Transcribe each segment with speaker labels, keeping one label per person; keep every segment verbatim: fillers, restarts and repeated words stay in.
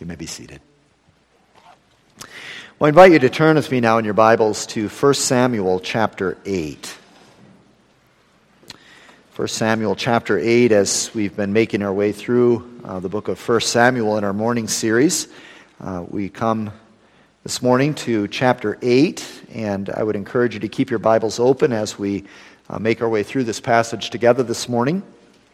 Speaker 1: You may be seated. Well, I invite you to turn with me now in your Bibles to First Samuel chapter eight. First Samuel chapter eight, as we've been making our way through uh, the book of First Samuel in our morning series. Uh, we come this morning to chapter eight, and I would encourage you to keep your Bibles open as we uh, make our way through this passage together this morning.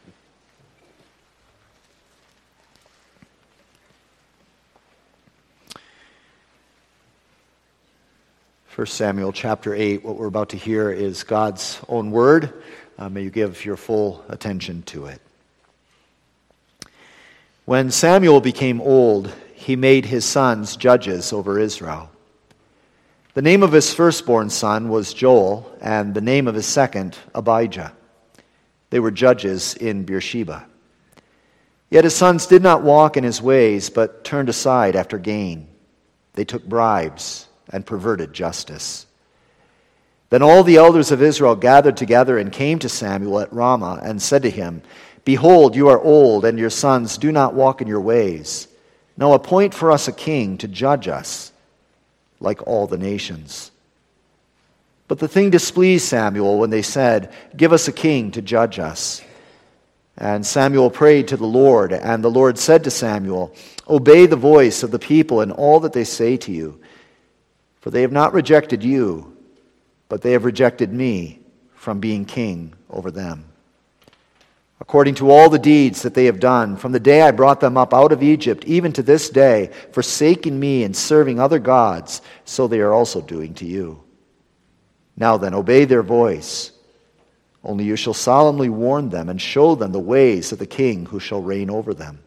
Speaker 1: First Samuel chapter eight, what we're about to hear is God's own word. Uh, may you give your full attention to it. When Samuel became old, he made his sons judges over Israel. The name of his firstborn son was Joel, and the name of his second, Abijah. They were judges in Beersheba. Yet his sons did not walk in his ways, but turned aside after gain. They took bribes and perverted justice. Then all the elders of Israel gathered together and came to Samuel at Ramah and said to him, "Behold, you are old, and your sons do not walk in your ways. Now appoint for us a king to judge us, like all the nations." But the thing displeased Samuel when they said, "Give us a king to judge us." And Samuel prayed to the Lord, and the Lord said to Samuel, "Obey the voice of the people in all that they say to you. For they have not rejected you, but they have rejected me from being king over them. According to all the deeds that they have done, from the day I brought them up out of Egypt, even to this day, forsaking me and serving other gods, so they are also doing to you. Now then, obey their voice. Only you shall solemnly warn them and show them the ways of the king who shall reign over them."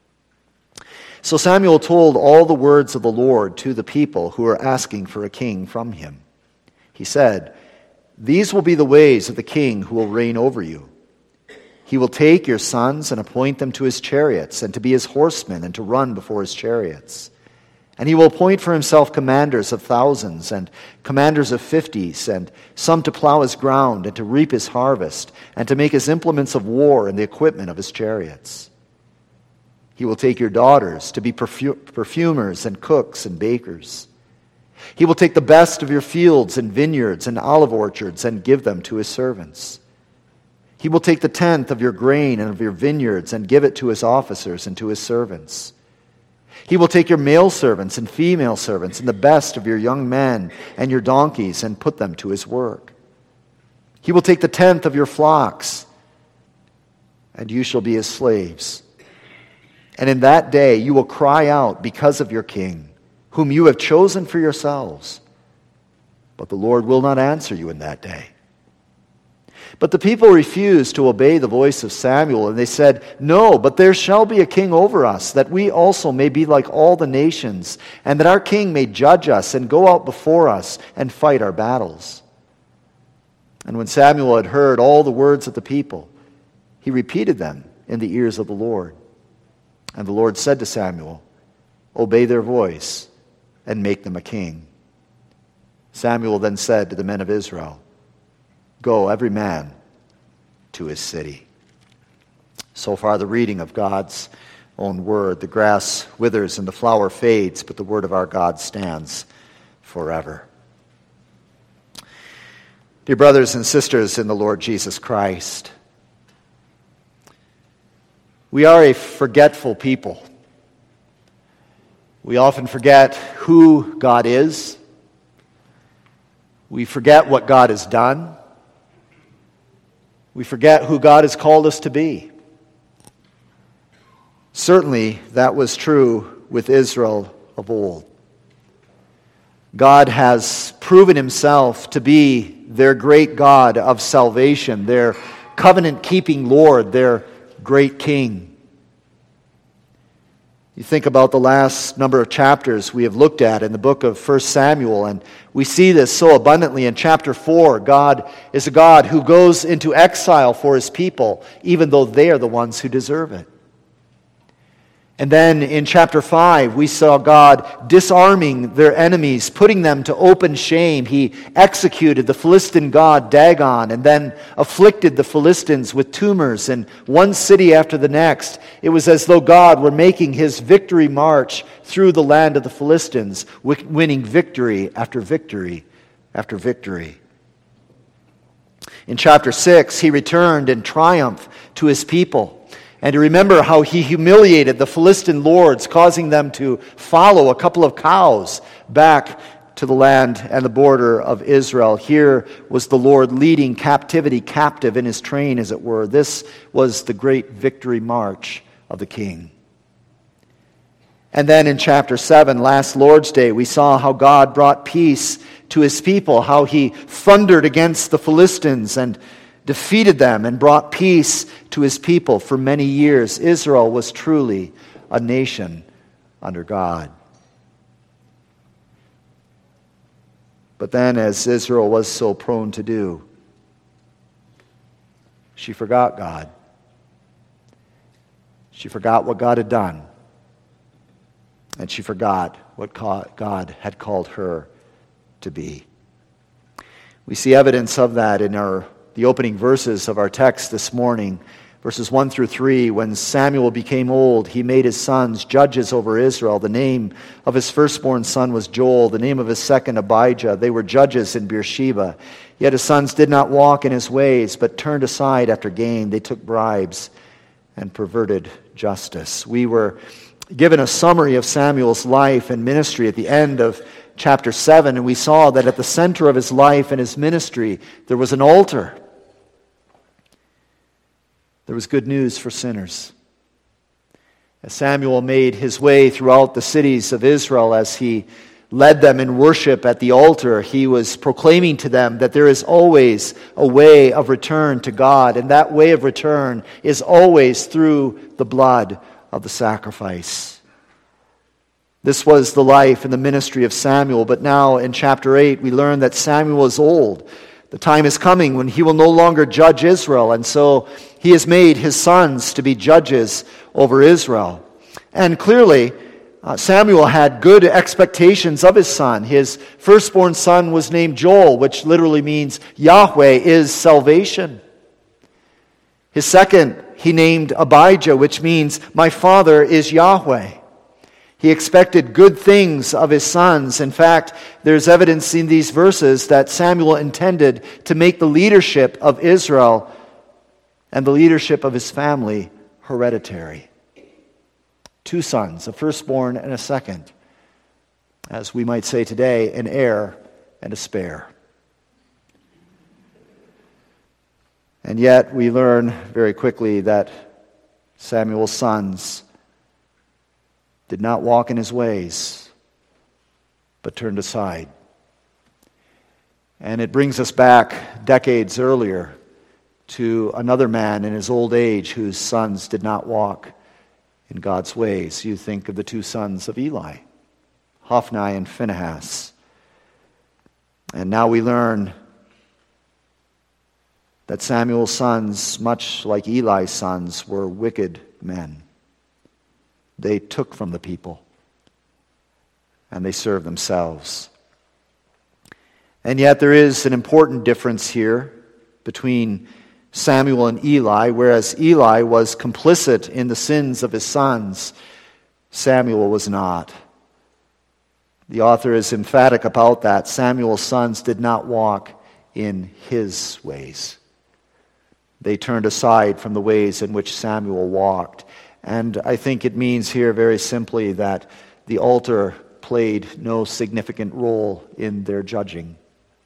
Speaker 1: So Samuel told all the words of the Lord to the people who were asking for a king from him. He said, "These will be the ways of the king who will reign over you. He will take your sons and appoint them to his chariots and to be his horsemen and to run before his chariots. And he will appoint for himself commanders of thousands and commanders of fifties, and some to plow his ground and to reap his harvest and to make his implements of war and the equipment of his chariots. He will take your daughters to be perfu- perfumers and cooks and bakers. He will take the best of your fields and vineyards and olive orchards and give them to his servants. He will take the tenth of your grain and of your vineyards and give it to his officers and to his servants. He will take your male servants and female servants and the best of your young men and your donkeys and put them to his work. He will take the tenth of your flocks, and you shall be his slaves. And in that day you will cry out because of your king, whom you have chosen for yourselves. But the Lord will not answer you in that day." But the people refused to obey the voice of Samuel, and they said, "No, but there shall be a king over us, that we also may be like all the nations, and that our king may judge us and go out before us and fight our battles." And when Samuel had heard all the words of the people, he repeated them in the ears of the Lord. And the Lord said to Samuel, "Obey their voice and make them a king." Samuel then said to the men of Israel, "Go, every man, to his city." So far, the reading of God's own word. The grass withers and the flower fades, but the word of our God stands forever. Dear brothers and sisters in the Lord Jesus Christ, we are a forgetful people. We often forget who God is. We forget what God has done. We forget who God has called us to be. Certainly, that was true with Israel of old. God has proven himself to be their great God of salvation, their covenant-keeping Lord, their great King. You think about the last number of chapters we have looked at in the book of First Samuel, and we see this so abundantly in chapter four. God is a God who goes into exile for his people, even though they are the ones who deserve it. And then in chapter five, we saw God disarming their enemies, putting them to open shame. He executed the Philistine god Dagon and then afflicted the Philistines with tumors in one city after the next. It was as though God were making his victory march through the land of the Philistines, winning victory after victory after victory. In chapter six, he returned in triumph to his people. And to remember how he humiliated the Philistine lords, causing them to follow a couple of cows back to the land and the border of Israel. Here was the Lord leading captivity captive in his train, as it were. This was the great victory march of the king. And then in chapter seven, last Lord's Day, we saw how God brought peace to his people, how he thundered against the Philistines and defeated them and brought peace to his people for many years. Israel was truly a nation under God. But then, as Israel was so prone to do, she forgot God. She forgot what God had done. And she forgot what God had called her to be. We see evidence of that in our the opening verses of our text this morning, verses one through three. When Samuel became old, he made his sons judges over Israel. The name of his firstborn son was Joel, the name of his second Abijah. They were judges in Beersheba. Yet his sons did not walk in his ways, but turned aside after gain. They took bribes and perverted justice. We were given a summary of Samuel's life and ministry at the end of chapter seven, and we saw that at the center of his life and his ministry, there was an altar. There was good news for sinners. As Samuel made his way throughout the cities of Israel, as he led them in worship at the altar, he was proclaiming to them that there is always a way of return to God, and that way of return is always through the blood of the sacrifice. This was the life and the ministry of Samuel, but now in chapter eight we learn that Samuel is old. The time is coming when he will no longer judge Israel, and so he has made his sons to be judges over Israel. And clearly, uh, Samuel had good expectations of his son. His firstborn son was named Joel, which literally means Yahweh is salvation. His second, he named Abijah, which means my father is Yahweh. He expected good things of his sons. In fact, there's evidence in these verses that Samuel intended to make the leadership of Israel and the leadership of his family hereditary. Two sons, a firstborn and a second. As we might say today, an heir and a spare. And yet we learn very quickly that Samuel's sons did not walk in his ways, but turned aside. And it brings us back decades earlier to another man in his old age whose sons did not walk in God's ways. You think of the two sons of Eli, Hophni and Phinehas. And now we learn that Samuel's sons, much like Eli's sons, were wicked men. They took from the people, and they served themselves. And yet there is an important difference here between Samuel and Eli. Whereas Eli was complicit in the sins of his sons, Samuel was not. The author is emphatic about that. Samuel's sons did not walk in his ways. They turned aside from the ways in which Samuel walked. And I think it means here very simply that the altar played no significant role in their judging.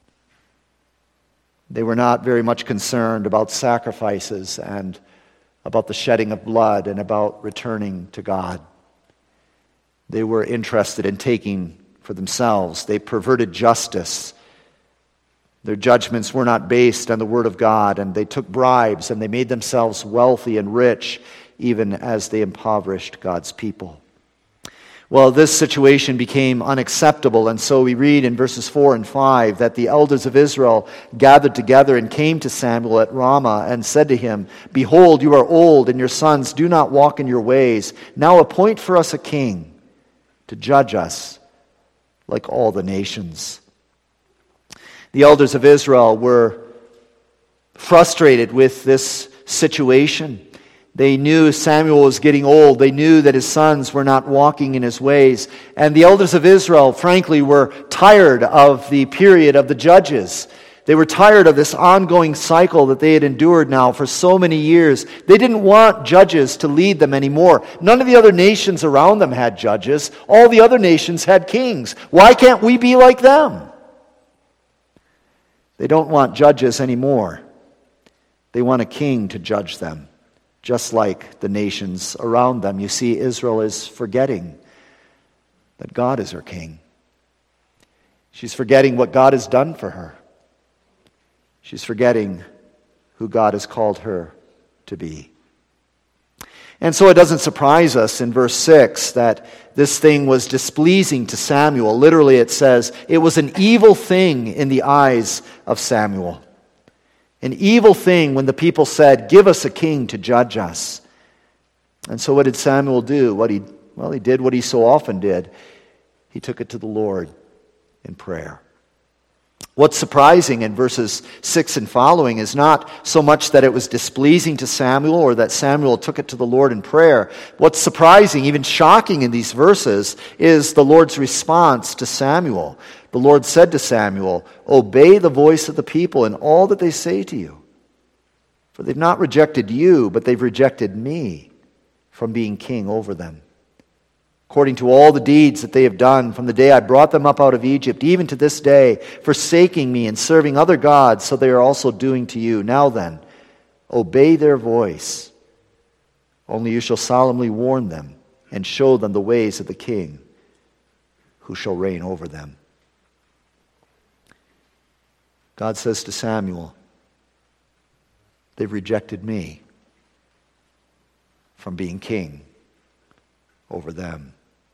Speaker 1: They were not very much concerned about sacrifices and about the shedding of blood and about returning to God. They were interested in taking for themselves. They perverted justice. Their judgments were not based on the Word of God, and they took bribes and they made themselves wealthy and rich, even as they impoverished God's people. Well, this situation became unacceptable, and so we read in verses four and five that the elders of Israel gathered together and came to Samuel at Ramah and said to him, "Behold, you are old, and your sons do not walk in your ways. Now appoint for us a king to judge us like all the nations." The elders of Israel were frustrated with this situation. They knew Samuel was getting old. They knew that his sons were not walking in his ways. And the elders of Israel, frankly, were tired of the period of the judges. They were tired of this ongoing cycle that they had endured now for so many years. They didn't want judges to lead them anymore. None of the other nations around them had judges. All the other nations had kings. Why can't we be like them? They don't want judges anymore. They want a king to judge them, just like the nations around them. You see, Israel is forgetting that God is her king. She's forgetting what God has done for her. She's forgetting who God has called her to be. And so it doesn't surprise us in verse six that this thing was displeasing to Samuel. Literally it says, it was an evil thing in the eyes of Samuel. An evil thing when the people said, "Give us a king to judge us." And so what did Samuel do? What he well, he did what he so often did. He took it to the Lord in prayer. What's surprising in verses six and following is not so much that it was displeasing to Samuel or that Samuel took it to the Lord in prayer. What's surprising, even shocking in these verses, is the Lord's response to Samuel. The Lord said to Samuel, "Obey the voice of the people in all that they say to you. For they've not rejected you, but they've rejected me from being king over them. According to all the deeds that they have done from the day I brought them up out of Egypt, even to this day, forsaking me and serving other gods, so they are also doing to you. Now then, obey their voice. Only you shall solemnly warn them and show them the ways of the king who shall reign over them." God says to Samuel, they've rejected me from being king over them.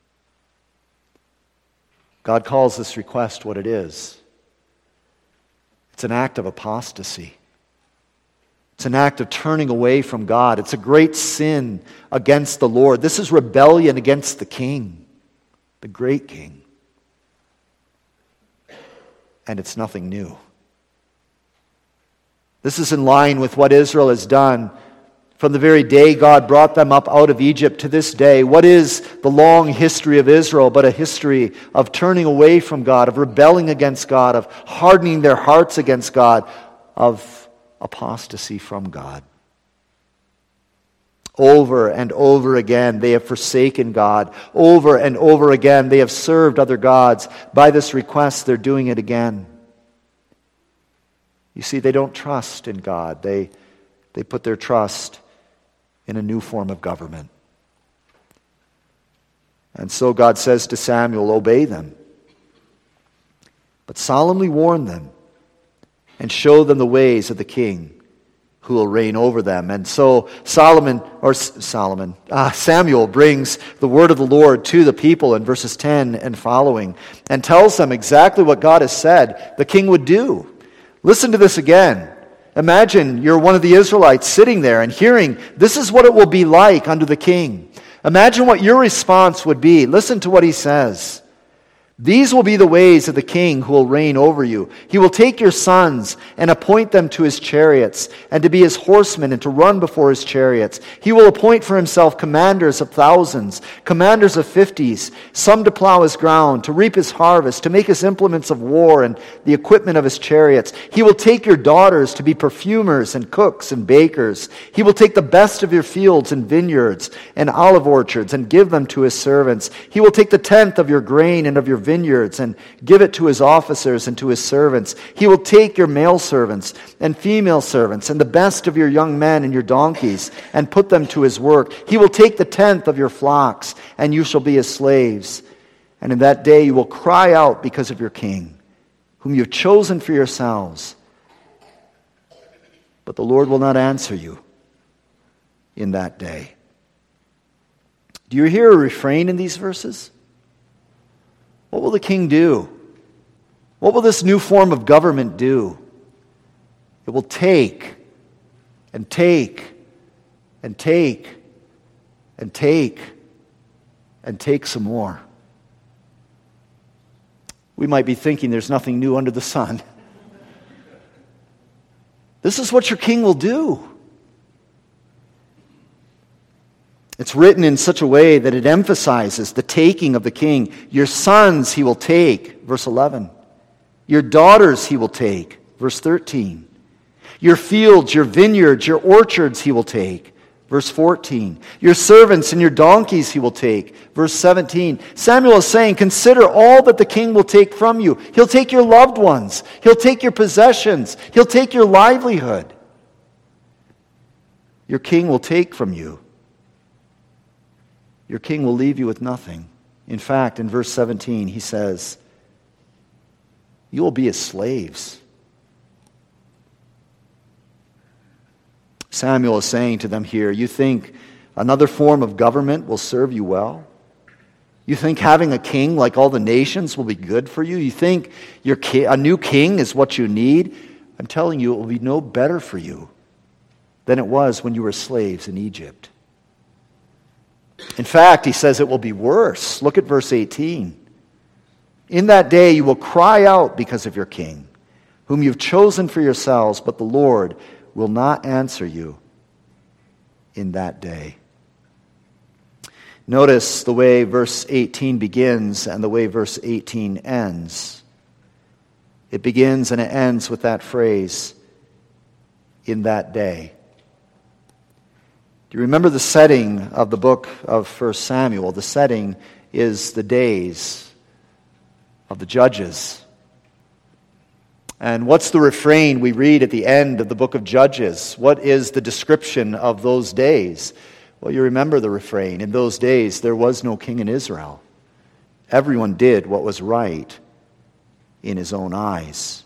Speaker 1: God calls this request what it is. It's an act of apostasy. It's an act of turning away from God. It's a great sin against the Lord. This is rebellion against the King, the great King. And it's nothing new. This is in line with what Israel has done from the very day God brought them up out of Egypt to this day. What is the long history of Israel but a history of turning away from God, of rebelling against God, of hardening their hearts against God, of apostasy from God? Over and over again they have forsaken God. Over and over again they have served other gods. By this request they're doing it again. You see, they don't trust in God. They, they put their trust in a new form of government. And so God says to Samuel, obey them, but solemnly warn them and show them the ways of the king who will reign over them. And so Solomon, or Solomon, uh, Samuel brings the word of the Lord to the people in verses ten and following and tells them exactly what God has said the king would do. Listen to this again. Imagine you're one of the Israelites sitting there and hearing, this is what it will be like under the king. Imagine what your response would be. Listen to what he says. These will be the ways of the king who will reign over you. He will take your sons and appoint them to his chariots and to be his horsemen and to run before his chariots. He will appoint for himself commanders of thousands, commanders of fifties, some to plow his ground, to reap his harvest, to make his implements of war and the equipment of his chariots. He will take your daughters to be perfumers and cooks and bakers. He will take the best of your fields and vineyards and olive orchards and give them to his servants. He will take the tenth of your grain and of your vineyards and give it to his officers and to his servants. He will take your male servants and female servants and the best of your young men and your donkeys and put them to his work. He will take the tenth of your flocks and you shall be his slaves. And in that day you will cry out because of your king, whom you have chosen for yourselves. But the Lord will not answer you in that day. Do you hear a refrain in these verses? What will the king do? What will this new form of government do? It will take and take and take and take and take some more. We might be thinking there's nothing new under the sun. This is what your king will do. It's written in such a way that it emphasizes the taking of the king. Your sons he will take, verse eleven. Your daughters he will take, verse thirteen. Your fields, your vineyards, your orchards he will take, verse fourteen. Your servants and your donkeys he will take, verse seventeen. Samuel is saying, consider all that the king will take from you. He'll take your loved ones. He'll take your possessions. He'll take your livelihood. Your king will take from you. Your king will leave you with nothing. In fact, in verse seventeen, he says, you will be his slaves. Samuel is saying to them here, you think another form of government will serve you well? You think having a king like all the nations will be good for you? You think your ki- a new king is what you need? I'm telling you, it will be no better for you than it was when you were slaves in Egypt. In fact, he says it will be worse. Look at verse eighteen. In that day you will cry out because of your king, whom you've chosen for yourselves, but the Lord will not answer you in that day. Notice the way verse eighteen begins and the way verse eighteen ends. It begins and it ends with that phrase, in that day. Do you remember the setting of the book of First Samuel? The setting is the days of the judges. And what's the refrain we read at the end of the book of Judges? What is the description of those days? Well, you remember the refrain. In those days, there was no king in Israel. Everyone did what was right in his own eyes.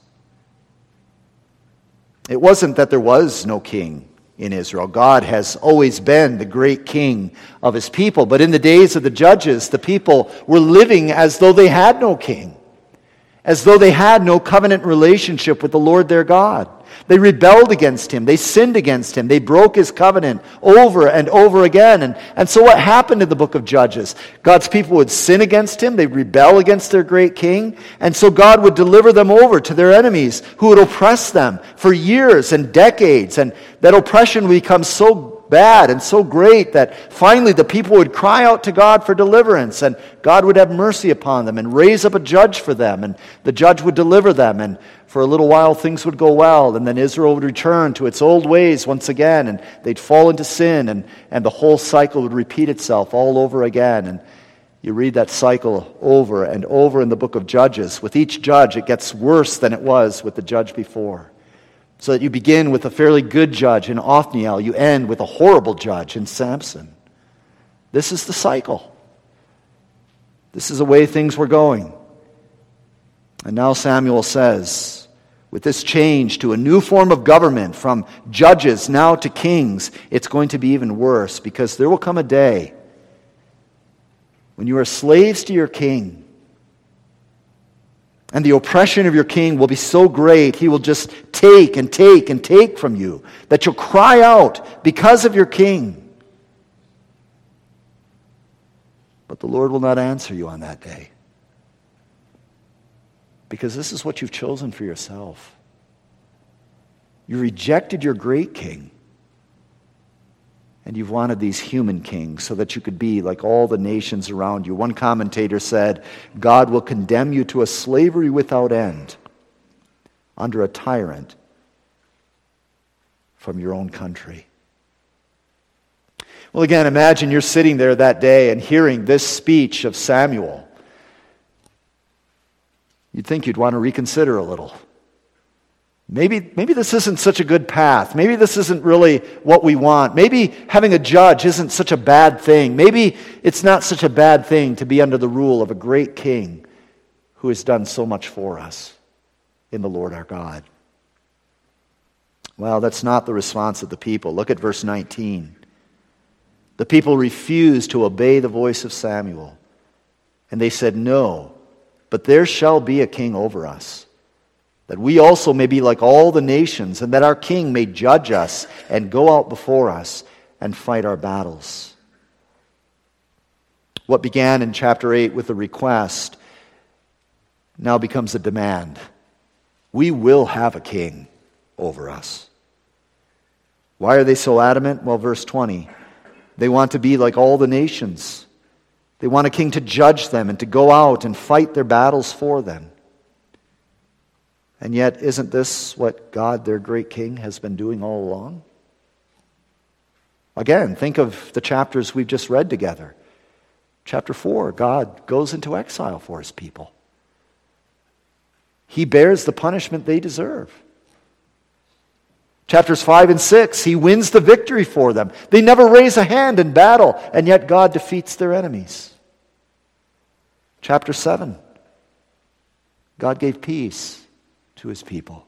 Speaker 1: It wasn't that there was no king in Israel. God has always been the great king of his people. But in the days of the judges, the people were living as though they had no king, as though they had no covenant relationship with the Lord their God. They rebelled against him. They sinned against him. They broke his covenant over and over again. And, and so what happened in the book of Judges? God's people would sin against him. They'd rebel against their great king. And so God would deliver them over to their enemies who would oppress them for years and decades. And that oppression would become so bad and so great that finally the people would cry out to God for deliverance, and God would have mercy upon them and raise up a judge for them, and the judge would deliver them, and for a little while things would go well, and then Israel would return to its old ways once again, and they'd fall into sin, and, and the whole cycle would repeat itself all over again. And you read that cycle over and over in the book of Judges. With each judge, it gets worse than it was with the judge before. So that you begin with a fairly good judge in Othniel, you end with a horrible judge in Samson. This is the cycle. This is the way things were going. And now Samuel says, with this change to a new form of government from judges now to kings, it's going to be even worse, because there will come a day when you are slaves to your king, and the oppression of your king will be so great, he will just take and take and take from you, that you'll cry out because of your king. But the Lord will not answer you on that day, because this is what you've chosen for yourself. You rejected your great king, and you've wanted these human kings so that you could be like all the nations around you. One commentator said, God will condemn you to a slavery without end under a tyrant from your own country. Well, again, imagine you're sitting there that day and hearing this speech of Samuel. You'd think you'd want to reconsider a little. Maybe, maybe this isn't such a good path. Maybe this isn't really what we want. Maybe having a judge isn't such a bad thing. Maybe it's not such a bad thing to be under the rule of a great king who has done so much for us in the Lord our God. Well, that's not the response of the people. Look at verse nineteen. The people refused to obey the voice of Samuel, and they said, "No, But there shall be a king over us, that we also may be like all the nations, and that our king may judge us and go out before us and fight our battles. What began in chapter eight with a request now becomes a demand. We will have a king over us. Why are they so adamant? Well, verse twenty. They want to be like all the nations. They want a king to judge them and to go out and fight their battles for them. And yet, isn't this what God, their great king, has been doing all along? Again, think of the chapters we've just read together. Chapter four, God goes into exile for his people. He bears the punishment they deserve. Chapters five and six, he wins the victory for them. They never raise a hand in battle, and yet God defeats their enemies. Chapter seven, God gave peace to his people.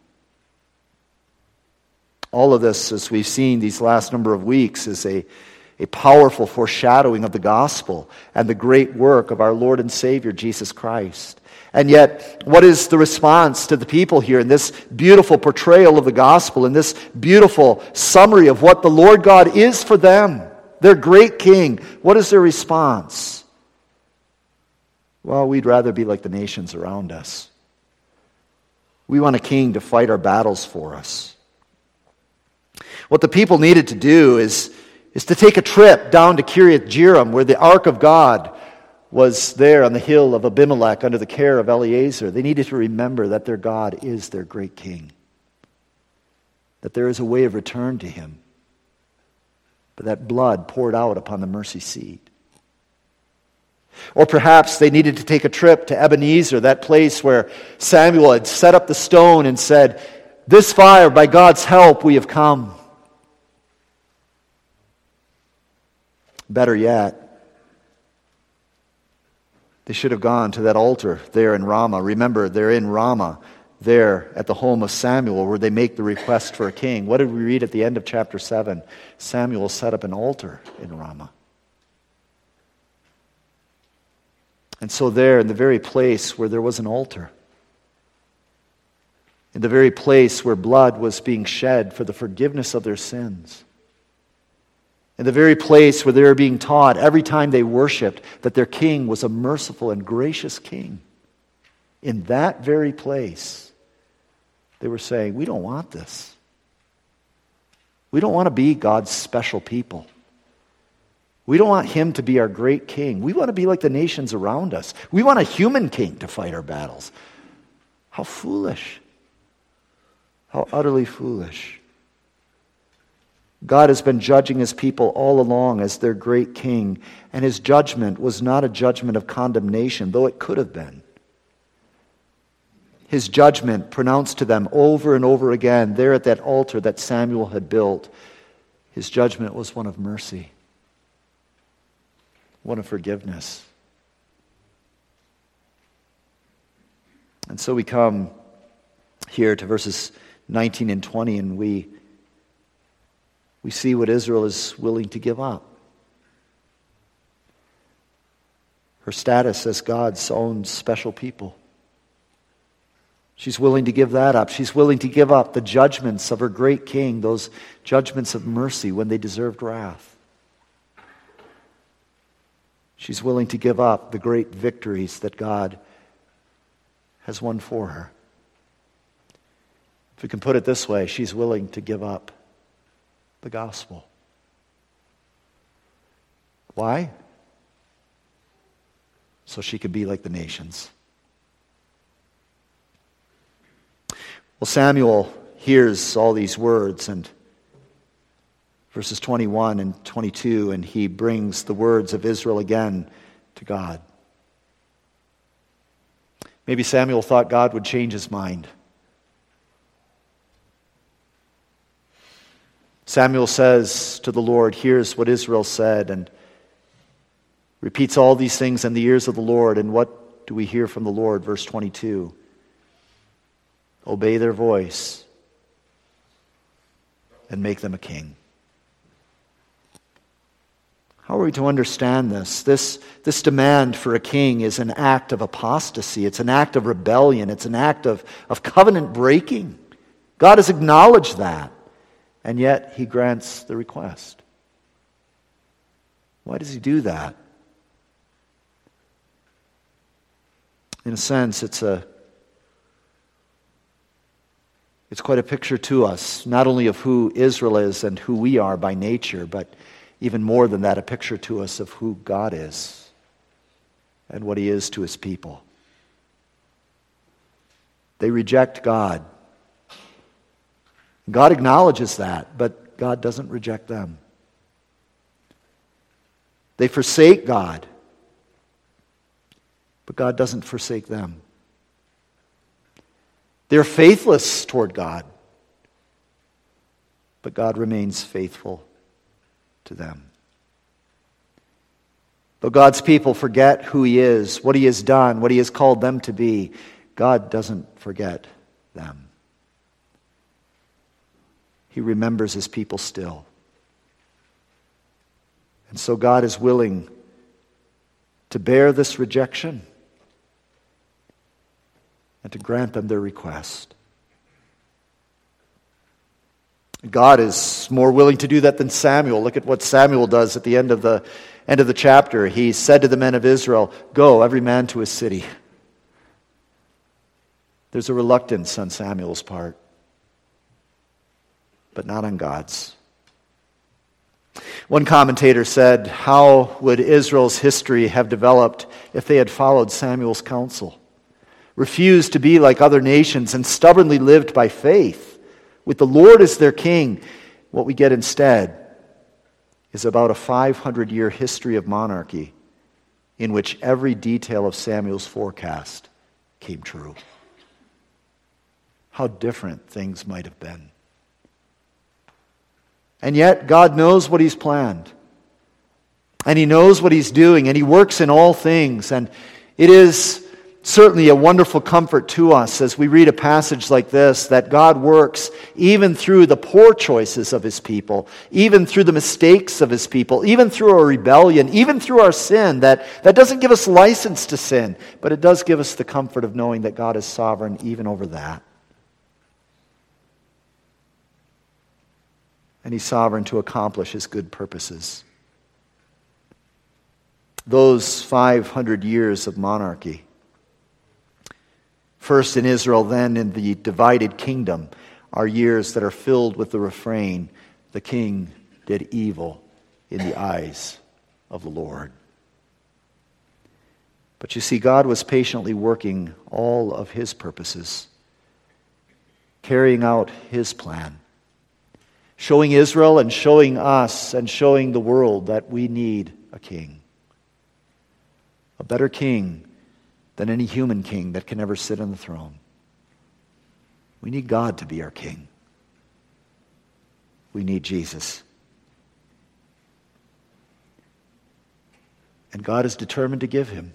Speaker 1: All of this, as we've seen these last number of weeks, is a, a powerful foreshadowing of the gospel and the great work of our Lord and Savior, Jesus Christ. And yet, what is the response to the people here in this beautiful portrayal of the gospel, in this beautiful summary of what the Lord God is for them, their great king? What is their response? Well, we'd rather be like the nations around us. We want a king to fight our battles for us. What the people needed to do is, is to take a trip down to Kiriath Jearim, where the Ark of God was there on the hill of Abimelech under the care of Eleazar. They needed to remember that their God is their great king, that there is a way of return to him, but that blood poured out upon the mercy seat. Or perhaps they needed to take a trip to Ebenezer, that place where Samuel had set up the stone and said, "This fire, by God's help, we have come." Better yet, they should have gone to that altar there in Ramah. Remember, they're in Ramah, there at the home of Samuel, where they make the request for a king. What did we read at the end of chapter seven? Samuel set up an altar in Ramah. And so there, in the very place where there was an altar, in the very place where blood was being shed for the forgiveness of their sins, in the very place where they were being taught every time they worshiped that their king was a merciful and gracious king, in that very place, they were saying, we don't want this. We don't want to be God's special people. We don't want him to be our great king. We want to be like the nations around us. We want a human king to fight our battles. How foolish. How utterly foolish. God has been judging his people all along as their great king, and his judgment was not a judgment of condemnation, though it could have been. His judgment pronounced to them over and over again there at that altar that Samuel had built, his judgment was one of mercy, one of forgiveness. And so we come here to verses nineteen and twenty, and we we see what Israel is willing to give up. Her status as God's own special people. She's willing to give that up. She's willing to give up the judgments of her great king, those judgments of mercy when they deserved wrath. She's willing to give up the great victories that God has won for her. If we can put it this way, she's willing to give up the gospel. Why? So she could be like the nations. Well, Samuel hears all these words, and verses twenty-one and twenty-two, and he brings the words of Israel again to God. Maybe Samuel thought God would change his mind. Samuel says to the Lord, here's what Israel said, and repeats all these things in the ears of the Lord. And what do we hear from the Lord? Verse twenty-two. Obey their voice and make them a king. How are we to understand this? This, this demand for a king is an act of apostasy. It's an act of rebellion. It's an act of, of covenant breaking. God has acknowledged that, and yet he grants the request. Why does he do that? In a sense, it's a it's quite a picture to us, not only of who Israel is and who we are by nature, but even more than that, a picture to us of who God is and what he is to his people. They reject God. God acknowledges that, but God doesn't reject them. They forsake God, but God doesn't forsake them. They're faithless toward God, but God remains faithful to them. Though God's people forget who he is, what he has done, what he has called them to be, God doesn't forget them. He remembers his people still. And so God is willing to bear this rejection and to grant them their request. God is more willing to do that than Samuel. Look at what Samuel does at the end of the end of the chapter. He said to the men of Israel, "Go, every man to his city." There's a reluctance on Samuel's part, but not on God's. One commentator said, "How would Israel's history have developed if they had followed Samuel's counsel, refused to be like other nations, and stubbornly lived by faith, with the Lord as their king?" What we get instead is about a five hundred year history of monarchy in which every detail of Samuel's forecast came true. How different things might have been. And yet, God knows what he's planned. And he knows what he's doing, and he works in all things. And it is certainly a wonderful comfort to us as we read a passage like this, that God works even through the poor choices of his people, even through the mistakes of his people, even through our rebellion, even through our sin. That, that doesn't give us license to sin, but it does give us the comfort of knowing that God is sovereign even over that. And he's sovereign to accomplish his good purposes. Those five hundred years of monarchy, first in Israel, then in the divided kingdom, are years that are filled with the refrain, "The king did evil in the eyes of the Lord." But you see, God was patiently working all of his purposes, carrying out his plan, showing Israel and showing us and showing the world that we need a king. A better king than any human king that can ever sit on the throne. We need God to be our king. We need Jesus. And God is determined to give him,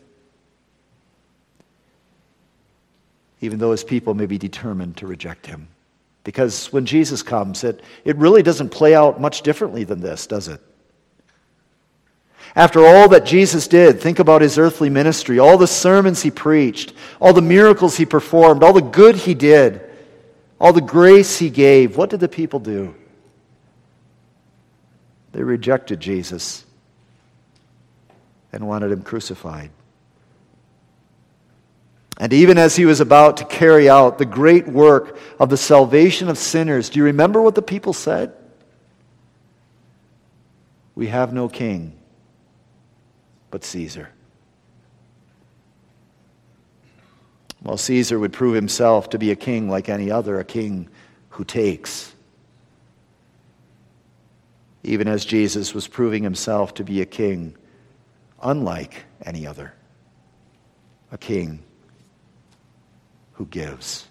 Speaker 1: even though his people may be determined to reject him. Because when Jesus comes, it, it really doesn't play out much differently than this, does it? After all that Jesus did, think about his earthly ministry, all the sermons he preached, all the miracles he performed, all the good he did, all the grace he gave. What did the people do? They rejected Jesus and wanted him crucified. And even as he was about to carry out the great work of the salvation of sinners, do you remember what the people said? "We have no king but Caesar." Well, Caesar would prove himself to be a king like any other, a king who takes. Even as Jesus was proving himself to be a king unlike any other, a king who gives.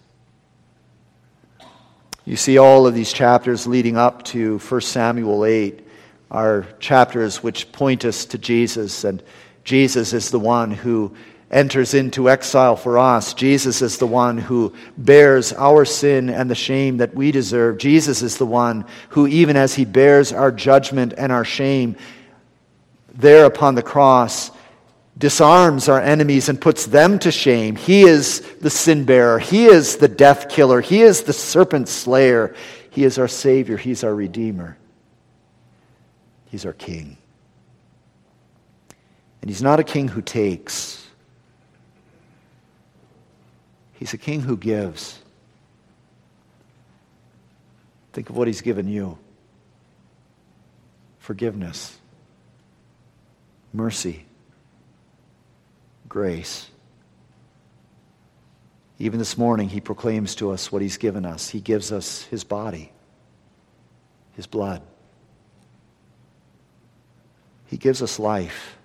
Speaker 1: You see, all of these chapters leading up to First Samuel eight are chapters which point us to Jesus, and Jesus is the one who enters into exile for us. Jesus is the one who bears our sin and the shame that we deserve. Jesus is the one who, even as he bears our judgment and our shame, there upon the cross, disarms our enemies and puts them to shame. He is the sin bearer. He is the death killer. He is the serpent slayer. He is our Savior. He's our Redeemer. He's our King. And He's not a king who takes. He's a king who gives. Think of what He's given you. Forgiveness. Mercy. Grace. Even this morning, He proclaims to us what He's given us. He gives us His body, His blood. He gives us life.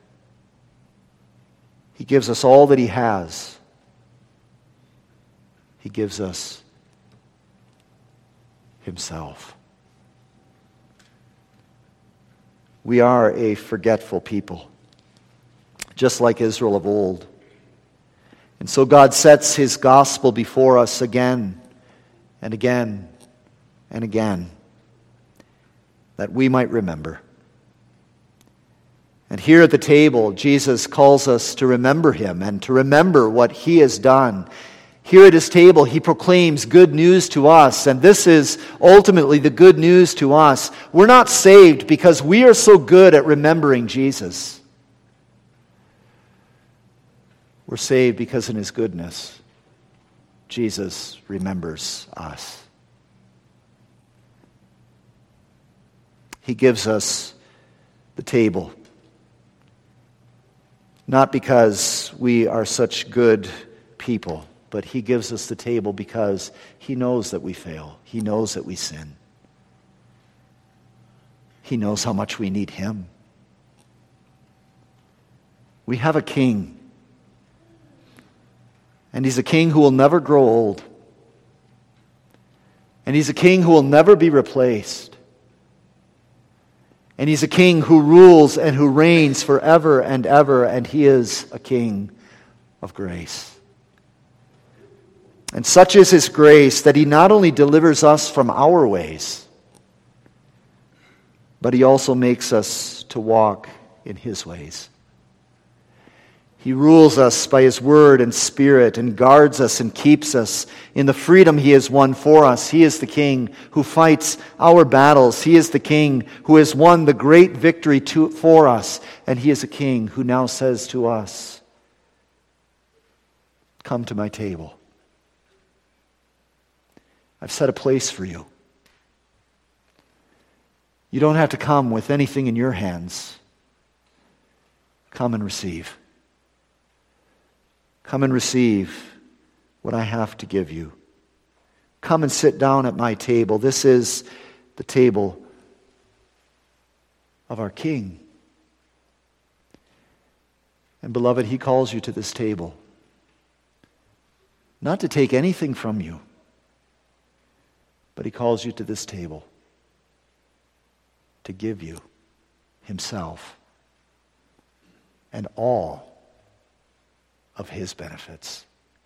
Speaker 1: He gives us all that He has. He gives us Himself. We are a forgetful people, just like Israel of old. And so God sets His gospel before us again and again and again, that we might remember. And here at the table, Jesus calls us to remember Him and to remember what He has done. Here at His table, He proclaims good news to us, and this is ultimately the good news to us. We're not saved because we are so good at remembering Jesus. We're saved because in His goodness, Jesus remembers us. He gives us the table, not because we are such good people, but He gives us the table because He knows that we fail. He knows that we sin. He knows how much we need Him. We have a King. And He's a King who will never grow old. And He's a King who will never be replaced. And He's a King who rules and who reigns forever and ever. And He is a King of grace. And such is His grace that He not only delivers us from our ways, but He also makes us to walk in His ways. He rules us by His word and spirit and guards us and keeps us in the freedom He has won for us. He is the King who fights our battles. He is the King who has won the great victory to, for us. And He is a King who now says to us, "Come to my table. I've set a place for you. You don't have to come with anything in your hands. Come and receive. Come and receive what I have to give you. Come and sit down at my table." This is the table of our King. And beloved, He calls you to this table, not to take anything from you, but He calls you to this table to give you Himself and all of His benefits.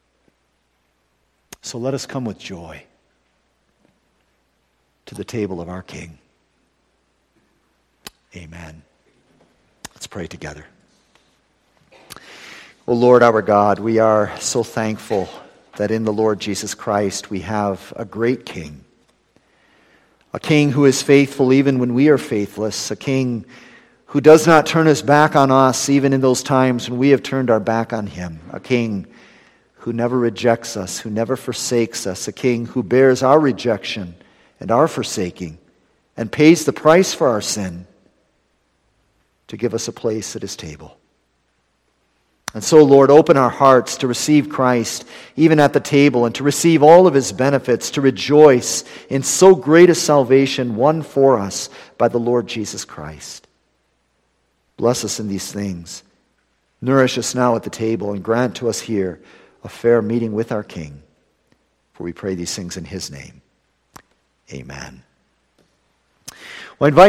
Speaker 1: So let us come with joy to the table of our King. Amen. Let's pray together. O Lord our God, we are so thankful that in the Lord Jesus Christ we have a great King. A King who is faithful even when we are faithless. A King who does not turn His back on us even in those times when we have turned our back on Him. A King who never rejects us, who never forsakes us. A King who bears our rejection and our forsaking and pays the price for our sin to give us a place at His table. And so, Lord, open our hearts to receive Christ even at the table and to receive all of His benefits, to rejoice in so great a salvation won for us by the Lord Jesus Christ. Bless us in these things. Nourish us now at the table and grant to us here a fair meeting with our King. For we pray these things in His name. Amen. Well, I invite